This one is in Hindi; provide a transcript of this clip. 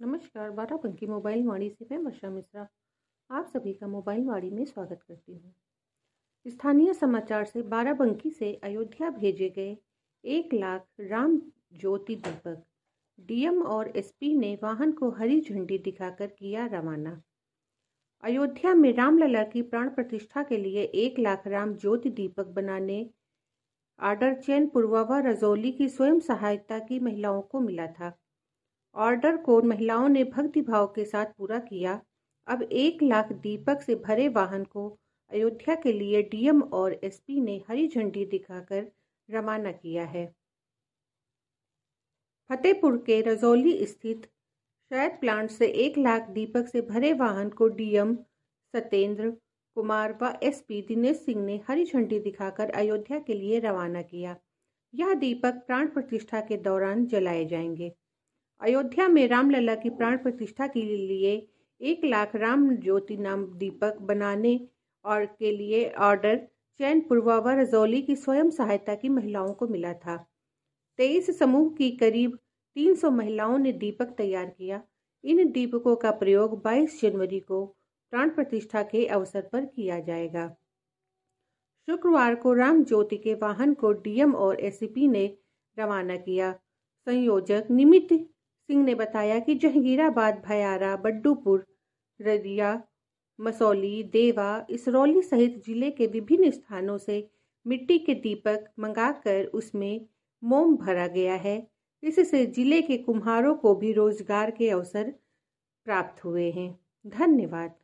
नमस्कार, बाराबंकी मोबाइल वाणी से मैं वर्षा मिश्रा आप सभी का मोबाइल वाणी में स्वागत करती हूँ। स्थानीय समाचार से बाराबंकी से अयोध्या भेजे गए 1 लाख राम ज्योति दीपक। डीएम और एसपी ने वाहन को हरी झंडी दिखाकर किया रवाना। अयोध्या में रामलला की प्राण प्रतिष्ठा के लिए 1 लाख राम ज्योति दीपक बनाने ऑर्डर चैन पुरवावा रजौली की स्वयं सहायता की महिलाओं को मिला था। ऑर्डर को महिलाओं ने भक्तिभाव के साथ पूरा किया। अब 1 लाख दीपक से भरे वाहन को अयोध्या के लिए डीएम और एसपी ने हरी झंडी दिखाकर रवाना किया है। फतेहपुर के रजौली स्थित शहद प्लांट से 1 लाख दीपक से भरे वाहन को डीएम सत्येंद्र कुमार व एसपी दिनेश सिंह ने हरी झंडी दिखाकर अयोध्या के लिए रवाना किया। यह दीपक प्राण प्रतिष्ठा के दौरान जलाए जाएंगे। अयोध्या में रामलला की प्राण प्रतिष्ठा के लिए 1 लाख राम ज्योति नाम दीपक बनाने और के लिए ऑर्डर चैन पुरवावा रजौली की स्वयं सहायता की महिलाओं को मिला था। 23 समूह की करीब 300 महिलाओं ने दीपक तैयार किया। इन दीपकों का प्रयोग 22 जनवरी को प्राण प्रतिष्ठा के अवसर पर किया जाएगा। शुक्रवार को राम ज्योति के वाहन को डीएम और एसपी ने रवाना किया। संयोजक निमित सिंह ने बताया कि जहांगीराबाद, भयारा, बड्डूपुर, रदिया, मसौली, देवा, इसरौली सहित जिले के विभिन्न स्थानों से मिट्टी के दीपक मंगाकर उसमें मोम भरा गया है। इससे जिले के कुम्हारों को भी रोजगार के अवसर प्राप्त हुए हैं। धन्यवाद।